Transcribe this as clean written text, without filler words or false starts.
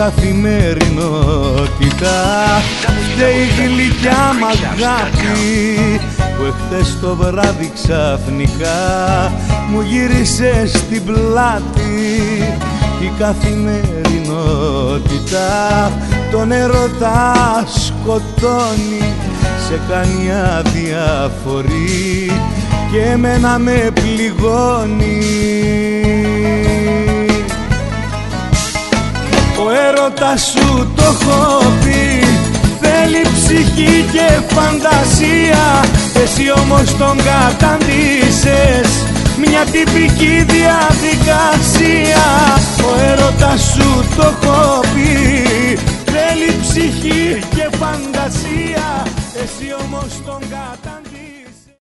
καθημερινότητα. Φταίει η γλυκιά μ' αγάπη που εχθές το βράδυ ξαφνικά μου γύρισε στην πλάτη. Η καθημερινότητα τον έρωτα σκοτώνει, σε κάνει αδιαφορή και εμένα με πληγώνει. Ο έρωτας σου το έχω πει, θέλει ψυχή και φαντασία. Εσύ όμως τον καταντήσες μια τυπική διαδικασία. Ο έρωτας σου το έχω πει, θέλει ψυχή και φαντασία. Εσύ όμως τον καταντήσες.